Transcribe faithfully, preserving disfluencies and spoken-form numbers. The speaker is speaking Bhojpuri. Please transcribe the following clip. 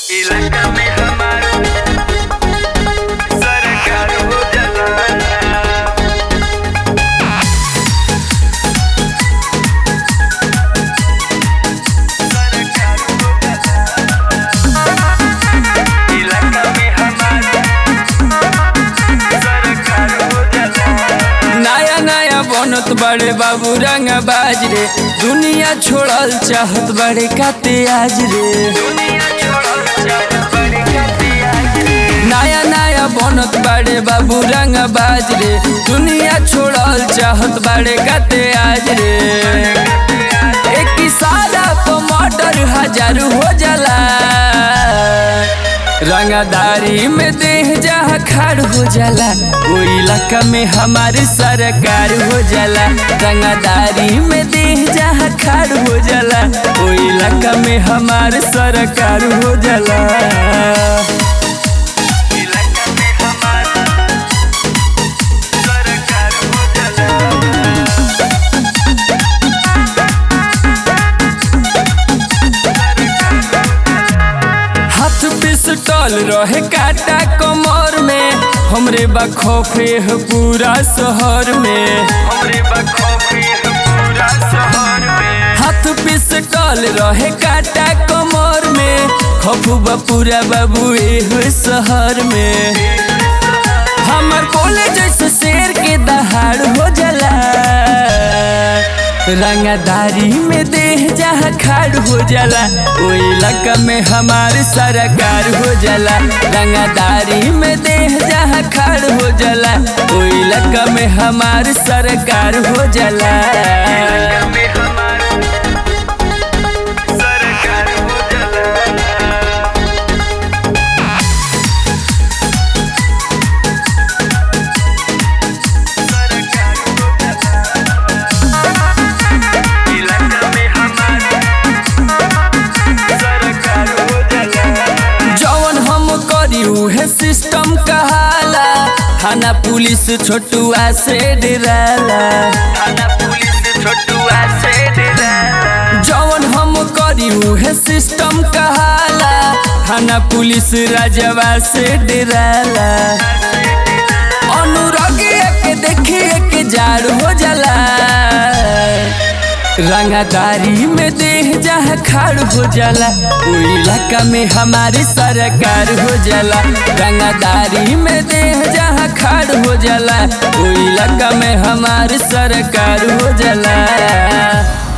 इलाका में हमारा सरकार हो जाला। सरकार हो जाला। इलाका में हमारा सरकार हो जाला। नया नया बनत बड़े बाबू रंग बाज रे, दुनिया छोड़ल चाहत बड़े काते आज रे। दुनिया छोड़ल चाहत बड़े काते आज रे। नया नया बनत बड़े बाबू रंग बाज रे, दुनिया छोड़ल चाहत बड़े काते आज रे। एक इशारा पे मर्डर हजार हो जाला, रंगदारी में देह जहाँ खाड़ हो जाला, वो इलाका में हमारी सरकार हो जाला। रंगदारी में देह जहाँ खाड़ हो जाला, वो इलाका में हमारी सरकार हो जाला। इलाका में हमारा सरकार हो जाला। हाथ पिस्टल रहे काटा कमर में, हमरे बखौफे है पूरा शहर में। हमरे बखौफे है पूरा शहर में। हाथ पिस्टल रहे काटा कमर में, खौफ पूरा बाबू एह शहर में। हमर बोले जैसे शेर के दहाड़ हो जाला, रंगदारी में देह जहाँ खाड़ हो जाला, वो इलाका में हमारी सरकार हो जाला। रंगदारी में देह जहाँ खाड़ हो जाला, वो इलाका में हमारी सरकार हो जाला। इलाका में हमारा सरकार हो जाला। सरकार हो जाला। इलाका में हमारा सरकार हो जाला। जवन हम करी उहे सिस्टम कहाला, थाना पुलिस छोटुआ से डराला। थाना पुलिस छोटुआ से डराला। जवन हम करी उहे सिस्टम कहाला, थाना पुलिस राजवा से डराला। अनुरागिया के देखिए के जाड़ हो जाला, रंगदारी में देह जहाँ खाड़ हो जाला, वो इलाका में हमारी सरकार हो जाला। रंगदारी में देह जहाँ खाड़ हो जाला, वो इलाका में हमारी सरकार हो जाला।